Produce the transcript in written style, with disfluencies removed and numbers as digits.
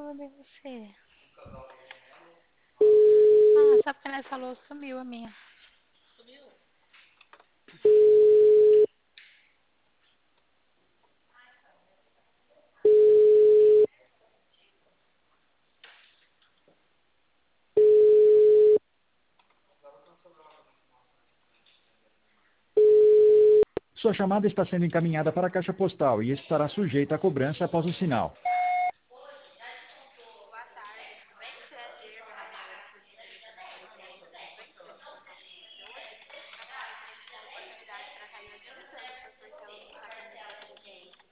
Cadê você? Ah, essa pena falou, sumiu a minha. Sua chamada está sendo encaminhada para a caixa postal e estará sujeita a cobrança após o sinal.